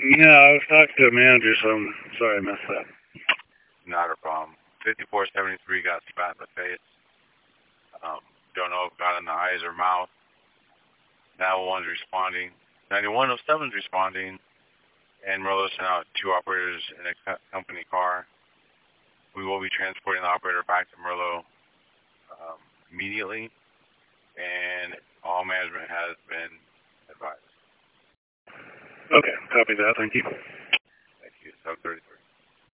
Yeah, I was talking to a manager, so I'm sorry I missed that. Not a problem. 5473 got spat in the face. Don't know if it got in the eyes or mouth. 911's responding. 9107's responding. And Merlo sent out 2 operators in a company car. We will be transporting the operator back to Merlo immediately. And all management has been advised. Okay, copy that. Thank you. Thank you. Sub 30.